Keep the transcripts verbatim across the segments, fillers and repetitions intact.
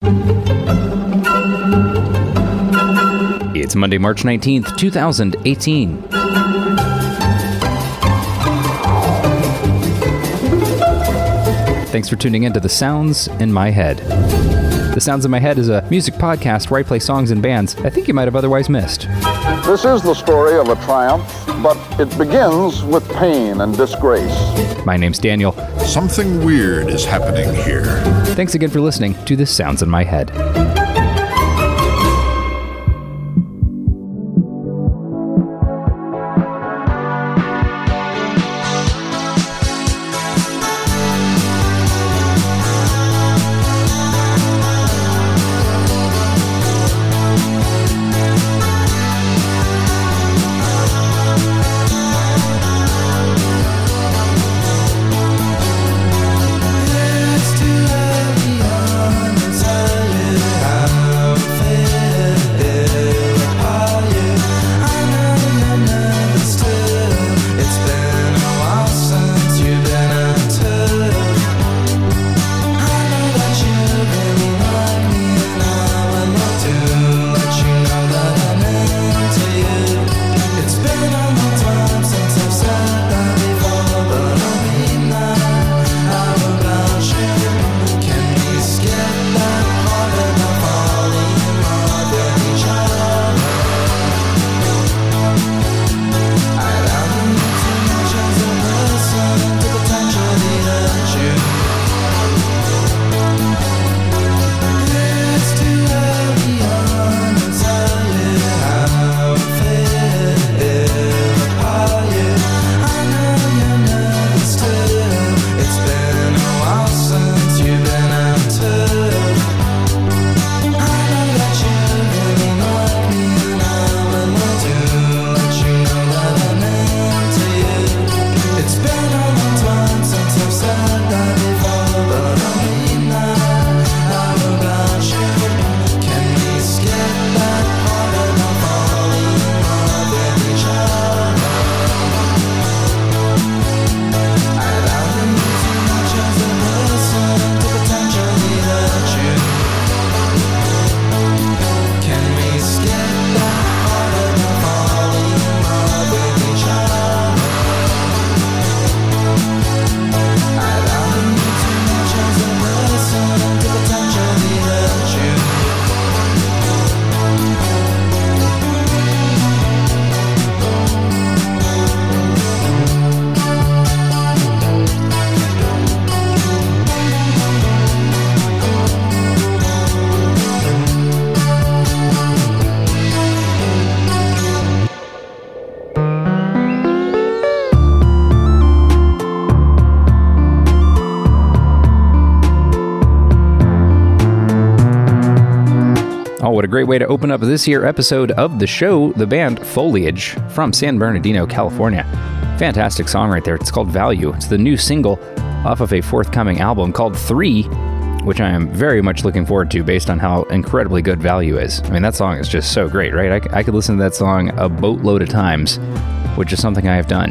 It's Monday, March nineteenth, two thousand eighteen. Thanks for tuning in to The Sounds in My Head. The Sounds in My Head is a music podcast where I play songs and bands I think you might have otherwise missed. This is the story of a triumph, but it begins with pain and disgrace. My name's Daniel. Something weird is happening here. Thanks again for listening to The Sounds in My Head. What a great way to open up this here episode of the show, the band Foliage from San Bernardino, California. Fantastic song right there. It's called Value. It's the new single off of a forthcoming album called Three, which I am very much looking forward to based on how incredibly good Value is. I mean, that song is just so great, right? I, I could listen to that song a boatload of times, which is something I have done.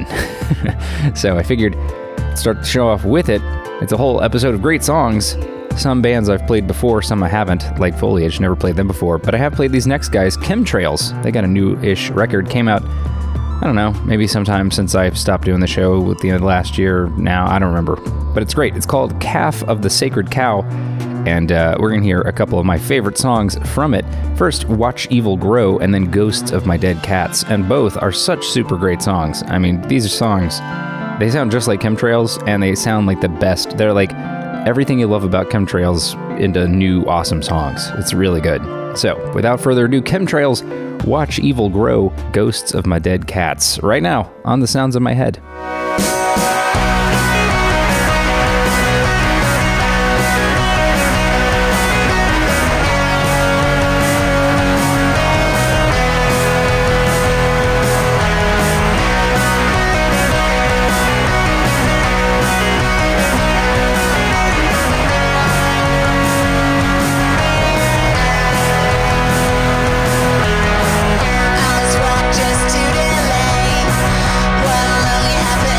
So I figured I'd start the show off with it. It's a whole episode of great songs. Some bands I've played before, some I haven't, like Foliage, never played them before, but I have played these next guys, Chemtrails. They got a new-ish record, came out, I don't know, maybe sometime since I've stopped doing the show at the end of last year now, I don't remember, but it's great. It's called Calf of the Sacred Cow, and uh, we're going to hear a couple of my favorite songs from it. First, Watch Evil Grow, and then Ghosts of My Dead Cats, and both are such super great songs. I mean, these are songs, they sound just like Chemtrails, and they sound like the best. They're like everything you love about Chemtrails into new awesome songs. It's really good. So, without further ado, Chemtrails, Watch Evil Grow, Ghosts of My Dead Cats, right now on The Sounds in My Head. I was wrong just to delay what only happened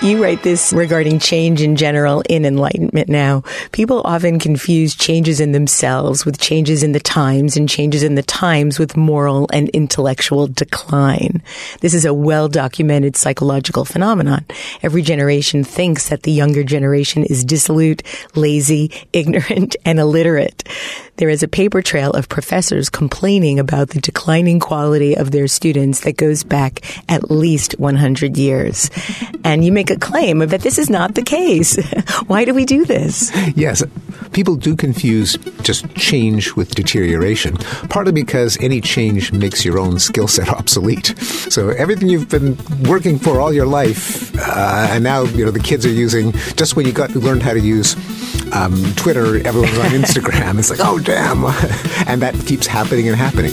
You write this regarding change in general in Enlightenment Now. People often confuse changes in themselves with changes in the times and changes in the times with moral and intellectual decline. This is a well-documented psychological phenomenon. Every generation thinks that the younger generation is dissolute, lazy, ignorant, and illiterate. There is a paper trail of professors complaining about the declining quality of their students that goes back at least one hundred years. And you make a claim that this is not the case. Why do we do this? Yes, people do confuse just change with deterioration, partly because any change makes your own skill set obsolete. So everything you've been working for all your life, uh, and now you know the kids are using, just when you got learned how to use um, Twitter, everyone's on Instagram. It's like, oh, damn. And that keeps happening and happening.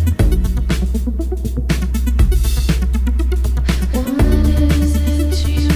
What is it you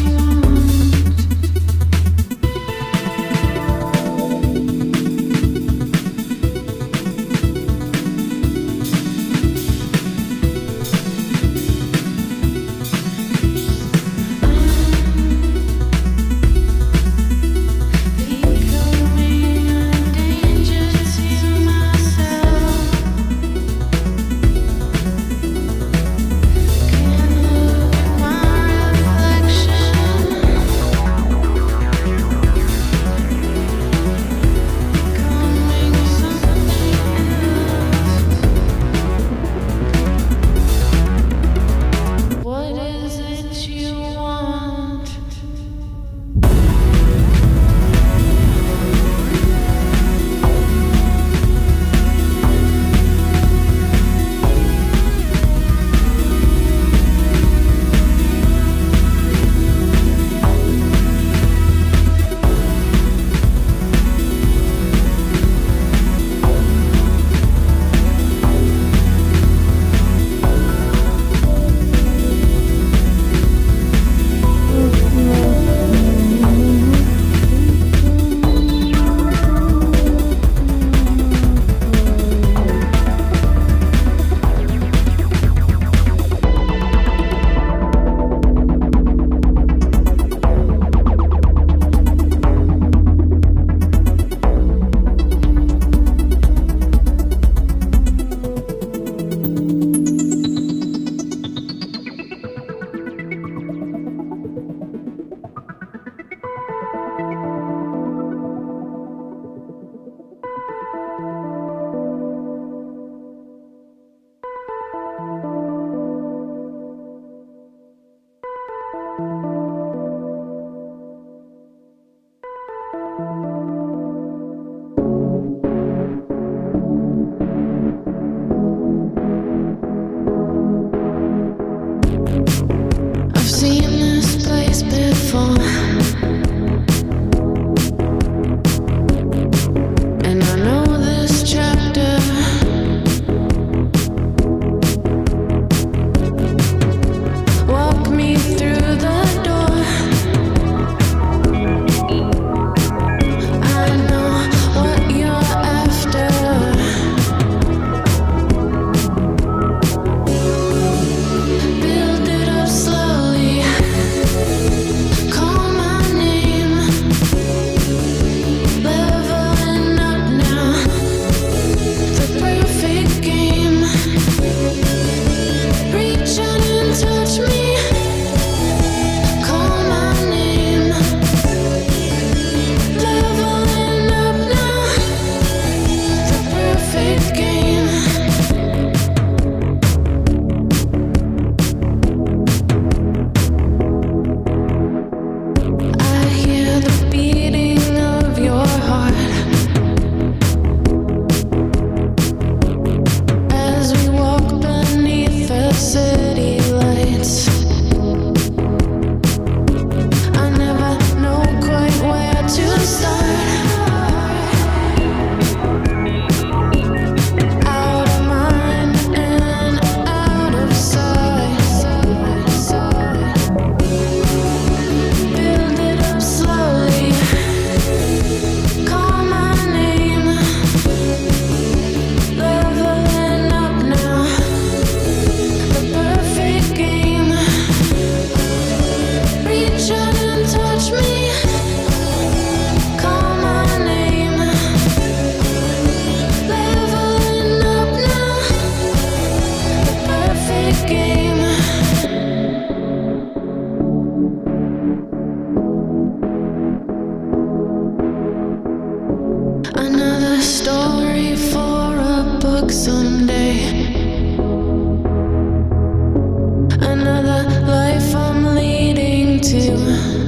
you.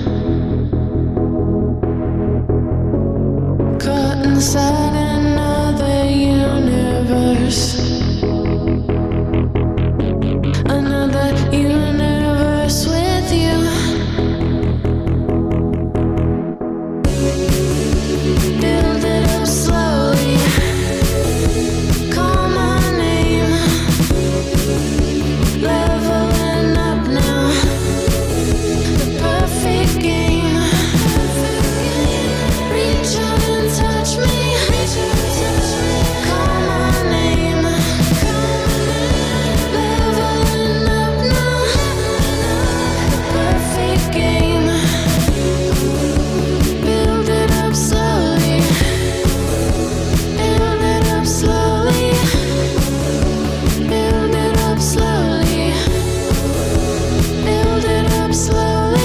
Caught inside another universe. Another universe with you. Build it up slowly. Call my name. Leveling up now. The perfect game. Reach out and touch me. Call my name. Leveling up now. The perfect game. Build it up slowly. Build it up slowly. Build it up slowly. Build it up slowly.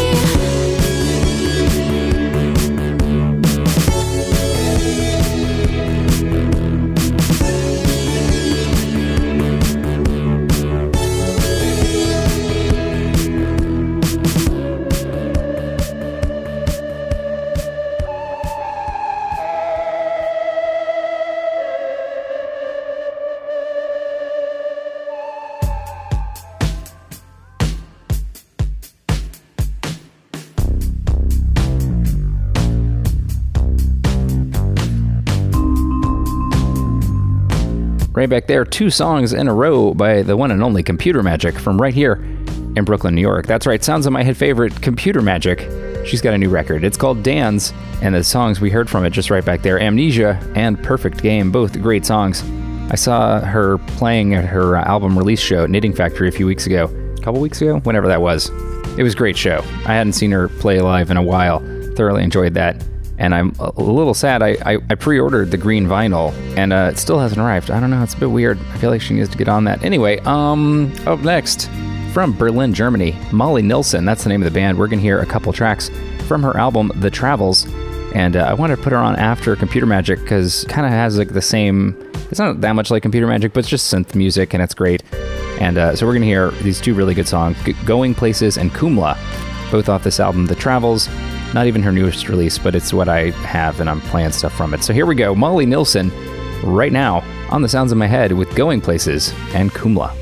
Right back there, two songs in a row by the one and only Computer Magic from right here in Brooklyn, New York. That's right, sounds of my head favorite, Computer Magic. She's got a new record. It's called Dance, and the songs we heard from it just right back there, Amnesia and Perfect Game, both great songs. I saw her playing at her uh, album release show at Knitting Factory a few weeks ago. A couple weeks ago? Whenever that was. It was a great show. I hadn't seen her play live in a while. Thoroughly enjoyed that. And I'm a little sad. I, I, I pre-ordered the green vinyl, and uh, it still hasn't arrived. I don't know. It's a bit weird. I feel like she needs to get on that. Anyway, um, up next, from Berlin, Germany, Molly Nilsson. That's the name of the band. We're going to hear a couple tracks from her album, The Travels. And uh, I wanted to put her on after Computer Magic because it kind of has like the same... It's not that much like Computer Magic, but it's just synth music, and it's great. And uh, so we're going to hear these two really good songs, G- Going Places and Kumla, both off this album, The Travels. Not even her newest release, but it's what I have, and I'm playing stuff from it. So here we go, Molly Nilsson, right now, on the Sounds of My Head with Going Places and Kumla.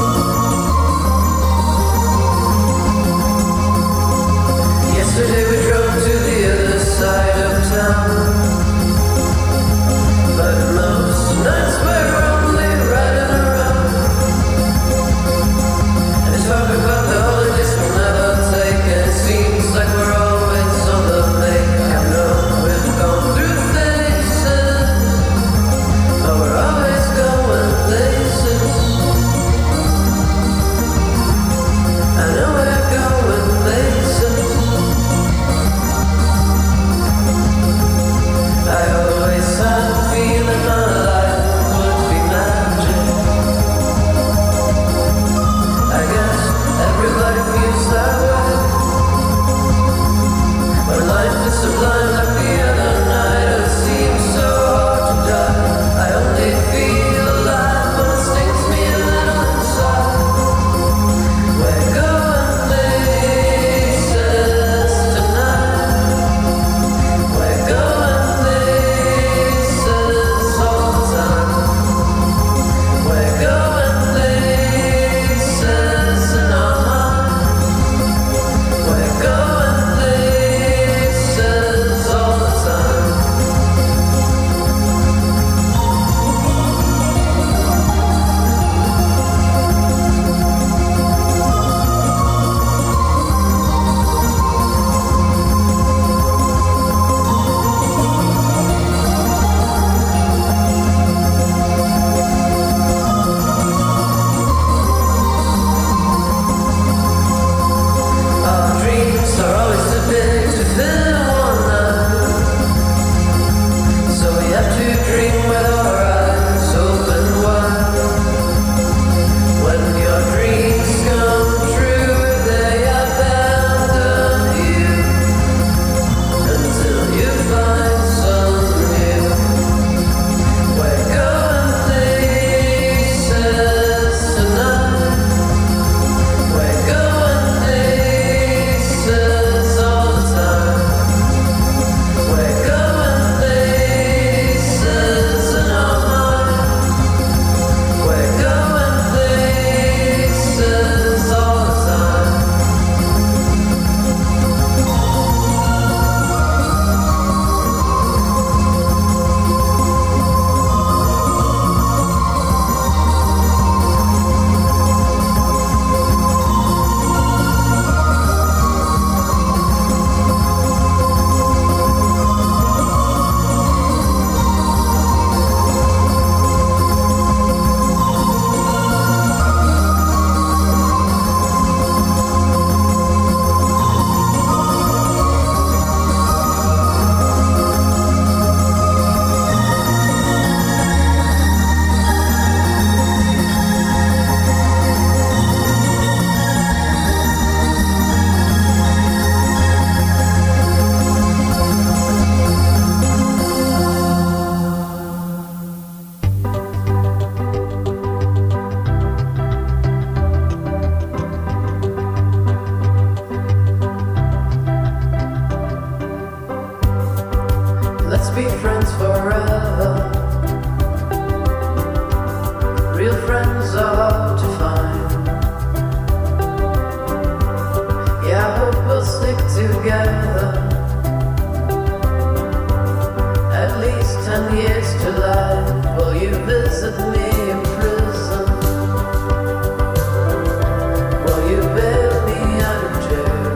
Yesterday we drove Let's be friends forever. Real friends are hard to find. Yeah, I hope we'll stick together at least ten years to life. Will you visit me in prison? Will you bail me out of jail?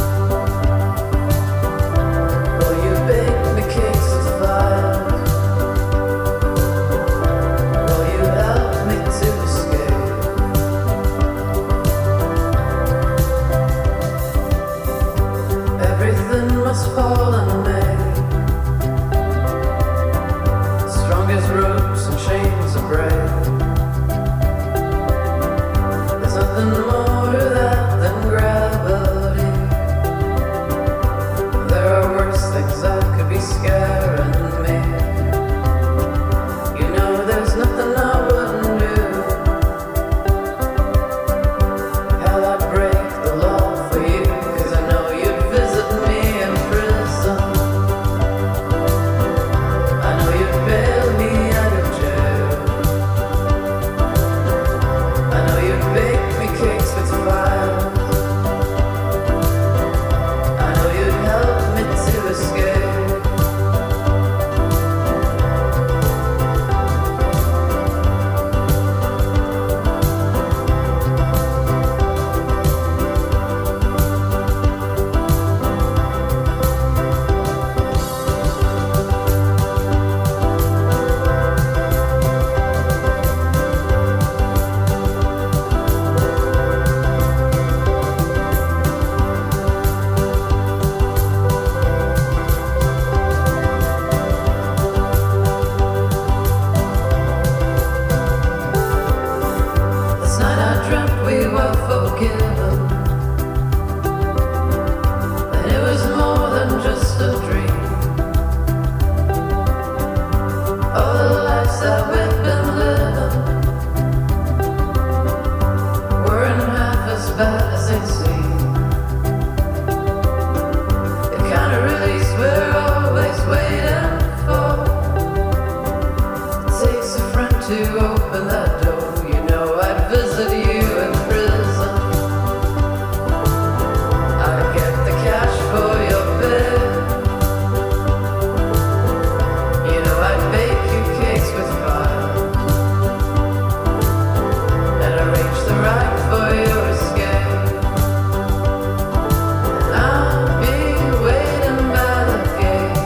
Will you bake me cakes with fire? Will you help me to escape? Everything must fall on me. Strongest ropes and chains are break. There's nothing more to that than gravity. There are worse things that could be scaring me. You know there's nothing I wouldn't do. Hell, I'd break the law for you, 'cause I know you'd visit me in prison. I know you'd bail me out of jail. I know you'd bake me cakes with fire. I know you'd help me to escape. This night I dreamt we were forgiven, and it was more than just a dream. All the lives that we've been living weren't half as bad as they seem. The kind of release we're always waiting for. It takes a friend to open that door. You know I'd visit you in prison. I'd get the cash for your bed. You know I'd bake you cakes with fire, and arrange the ride for your escape. And I'll be waiting by the gate.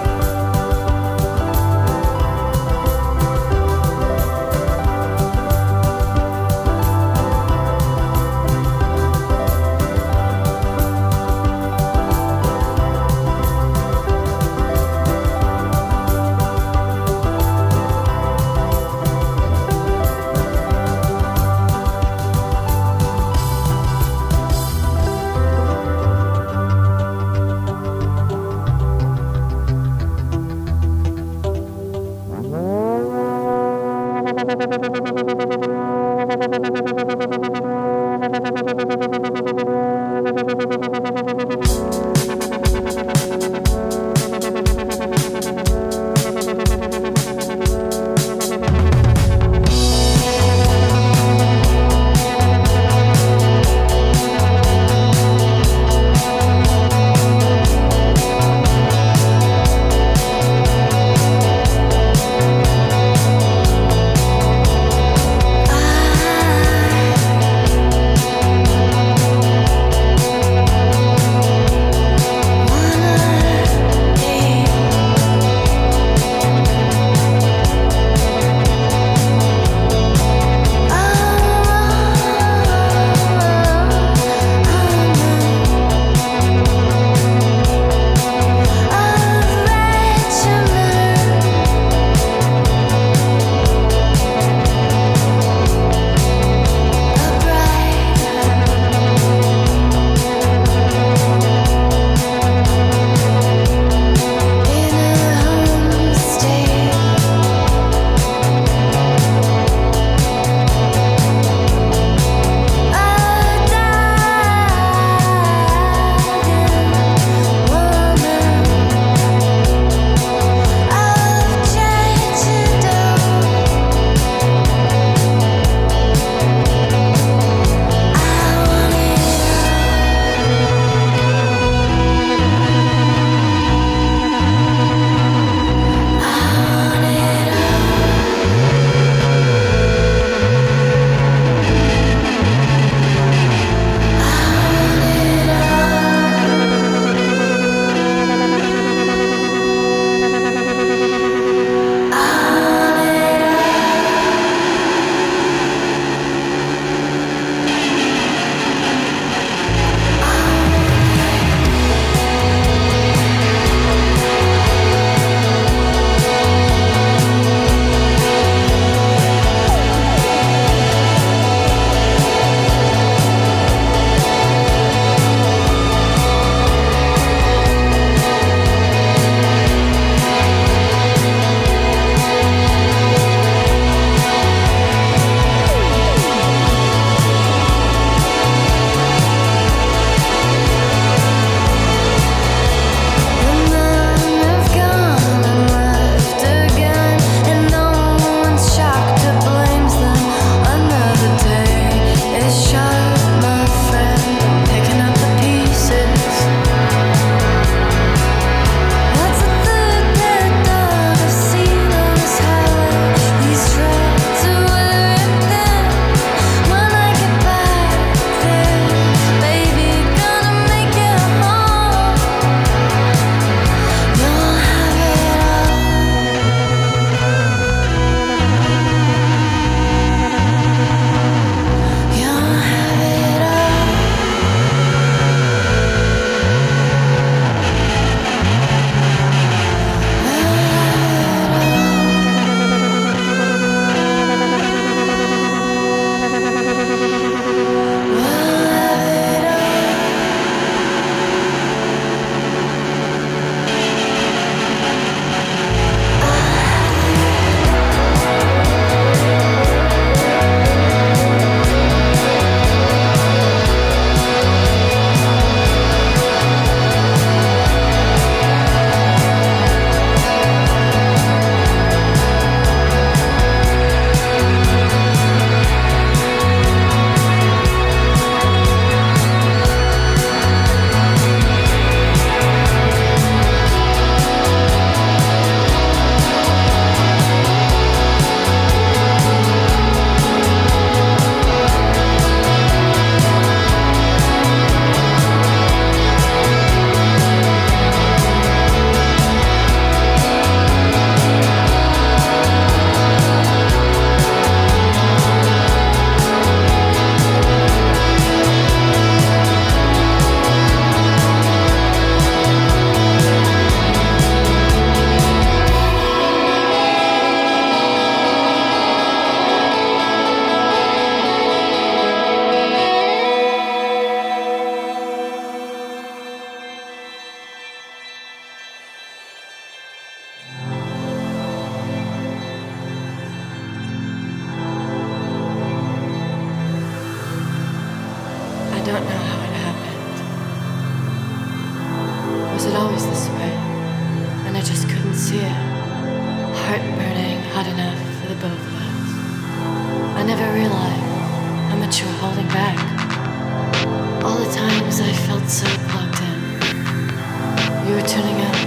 I just couldn't see it. Heart burning hot enough for the both of us. I never realized how much you were holding back. All the times I felt so plugged in. You were tuning out.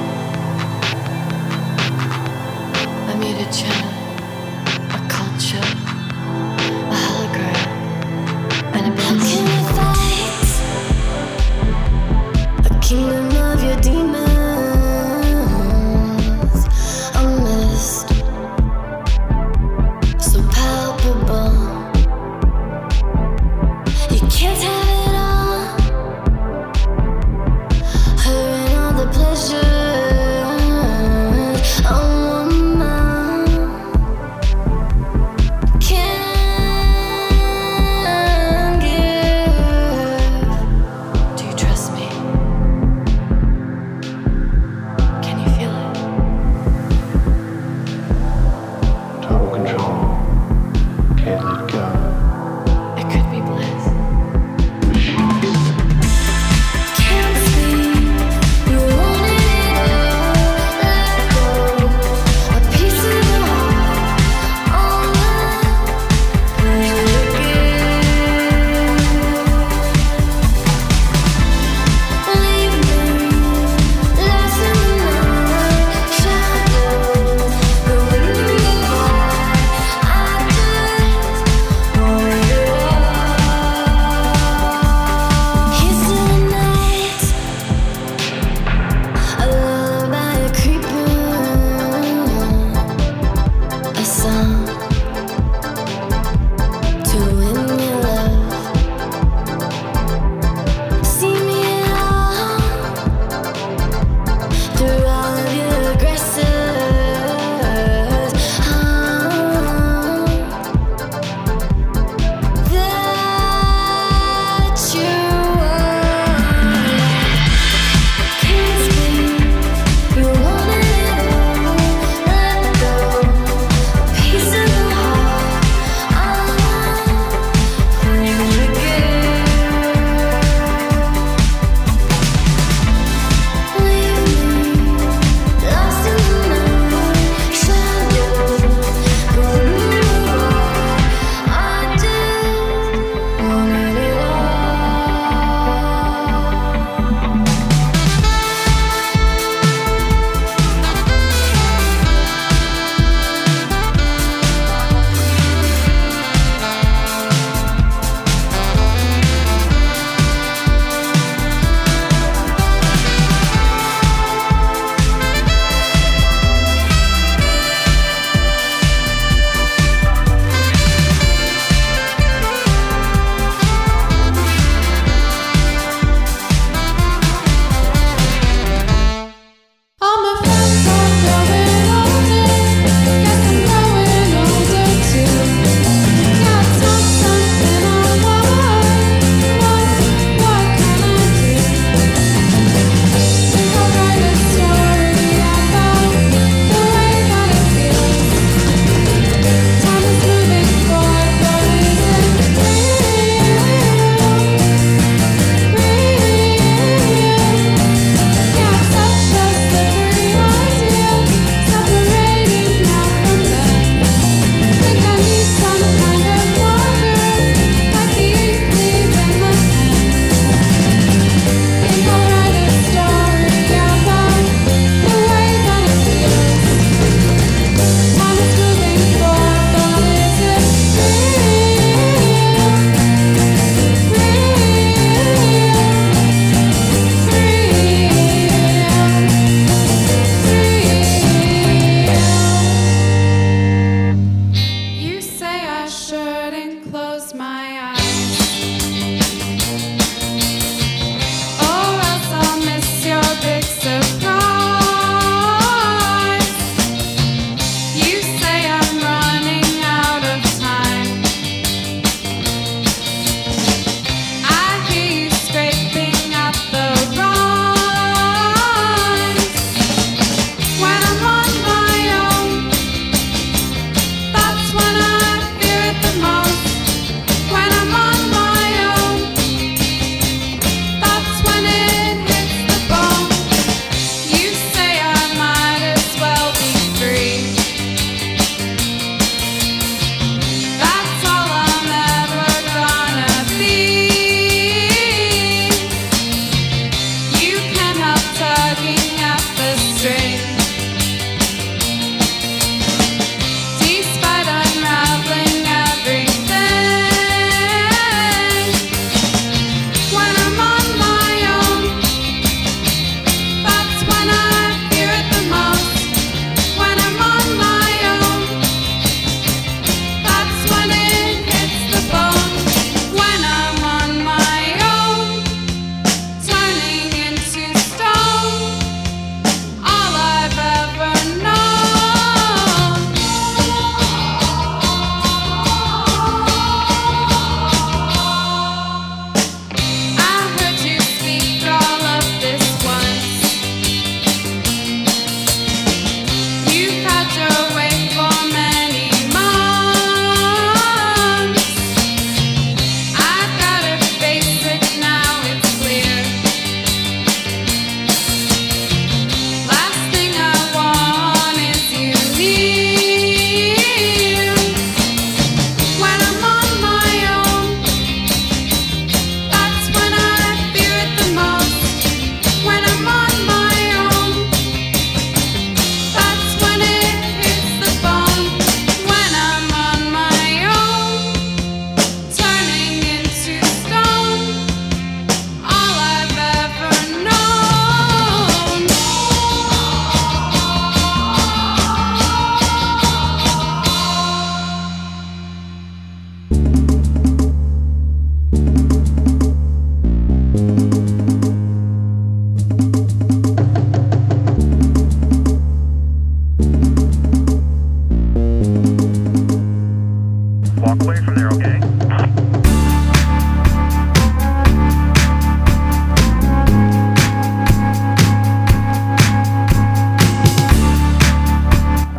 I made a channel, a culture, a hologram, and a How can I fight a kingdom of your demons? A mist so palpable. You can't have it all. Her and all the pleasure.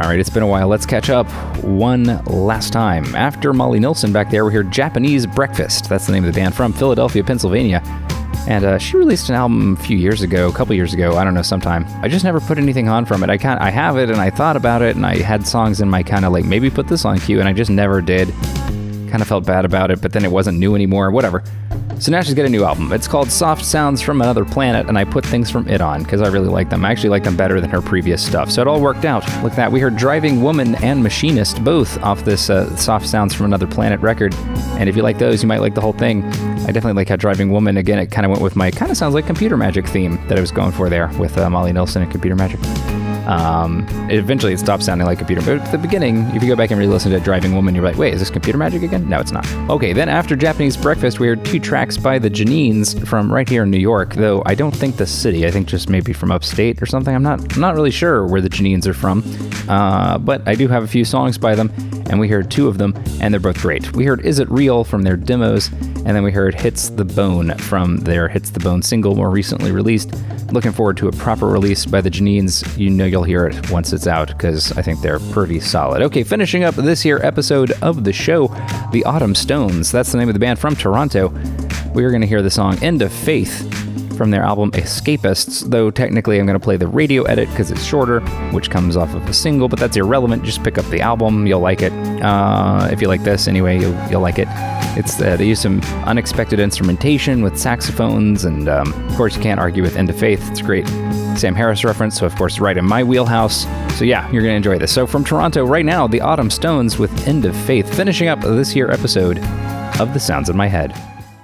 All right, it's been a while. Let's catch up one last time. After Molly Nilsson back there, we hear Japanese Breakfast. That's the name of the band from Philadelphia, Pennsylvania. And uh, she released an album a few years ago, a couple years ago, I don't know, sometime. I just never put anything on from it. I kind I have it, and I thought about it, and I had songs in my kind of like, maybe put this on cue, and I just never did. Kind of felt bad about it, but then it wasn't new anymore, whatever. So now she's got a new album. It's called Soft Sounds from Another Planet, and I put things from it on because I really like them. I actually like them better than her previous stuff, so it all worked out. Look at that. We heard Driving Woman and Machinist both off this uh, Soft Sounds from Another Planet record, and if you like those, you might like the whole thing. I definitely like how Driving Woman, again, it kind of went with my kind of sounds like Computer Magic theme that I was going for there with uh, Molly Nilsson and Computer Magic. Um, it, eventually it stopped sounding like Computer, but at the beginning, if you go back and re-listen to Driving Woman, you're like, wait, is this Computer Magic again? No, it's not. Okay, then after Japanese Breakfast, we heard two tracks by the Janines from right here in New York, though I don't think the city, I think just maybe from upstate or something. I'm not I'm not really sure where the Janines are from, uh, but I do have a few songs by them, and we heard two of them, and they're both great. We heard Is It Real from their demos, and then we heard Hits the Bone from their Hits the Bone single, more recently released. Looking forward to a proper release by the Janines. You know you'll hear it once it's out, because I think they're pretty solid. Okay, finishing up this here episode of the show, The Autumn Stones. That's the name of the band from Toronto. We are going to hear the song End of Faith from their album Escapists, though technically I'm going to play the radio edit because it's shorter, which comes off of a single, but that's irrelevant. Just pick up the album, you'll like it. Uh, if you like this anyway, you'll, you'll like it. It's uh, they use some unexpected instrumentation with saxophones, and um, of course you can't argue with End of Faith. It's a great Sam Harris reference, so of course right in my wheelhouse. So yeah, you're going to enjoy this. So from Toronto right now, the Autumn Stones with End of Faith, finishing up this here episode of The Sounds in My Head.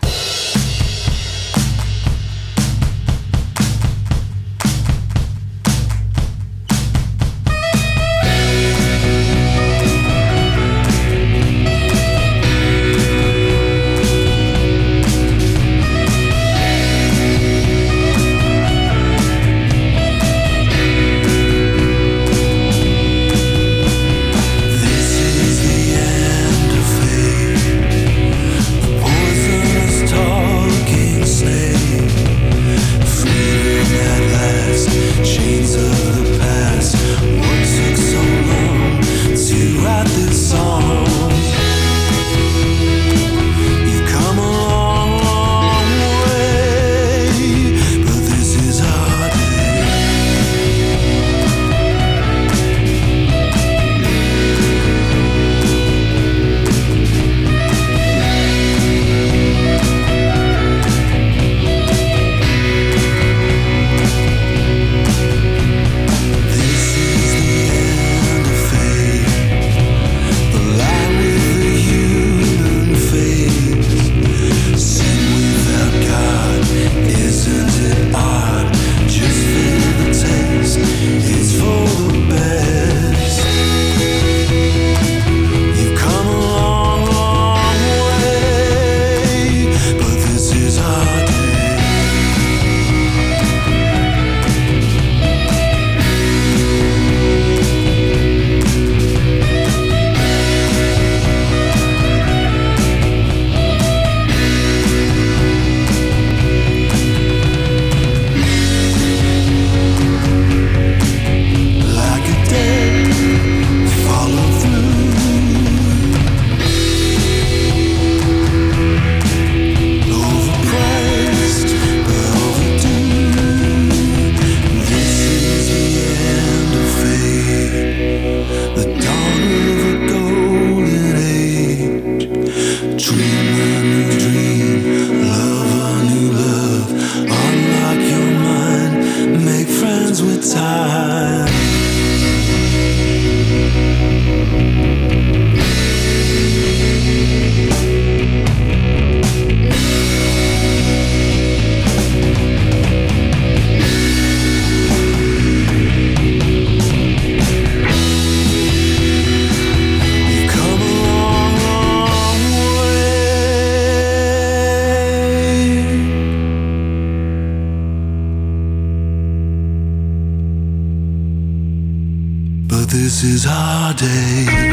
This is our day.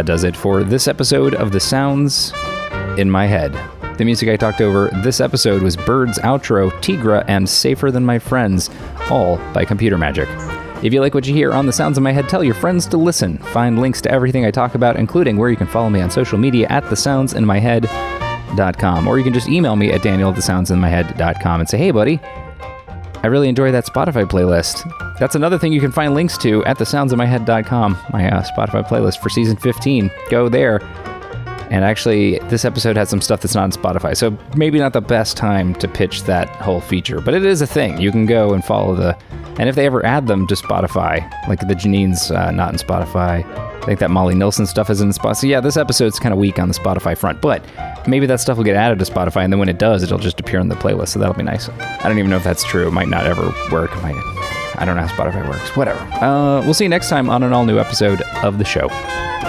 does it for this episode of The Sounds in My Head. The music I talked over this episode was Bird's Outro, Tigra, and Safer Than My Friends, all by Computer Magic. If you like what you hear on The Sounds in My Head, tell your friends to listen. Find links to everything I talk about, including where you can follow me on social media at the sounds in my head dot com. Or you can just email me at daniel at the sounds in my head dot com and say, hey, buddy, I really enjoy that Spotify playlist. That's another thing you can find links to at the sounds in my head dot com, my uh, Spotify playlist for season fifteen. Go there. And actually, this episode has some stuff that's not on Spotify, so maybe not the best time to pitch that whole feature. But it is a thing. You can go and follow the... And if they ever add them to Spotify, like the Janine's uh, not in Spotify, I think that Molly Nilsson stuff is in Spotify. So yeah, this episode's kind of weak on the Spotify front, but maybe that stuff will get added to Spotify, and then when it does, it'll just appear on the playlist, so that'll be nice. I don't even know if that's true. It might not ever work. It might... I don't know how Spotify works. Whatever. Uh, we'll see you next time on an all-new episode of the show.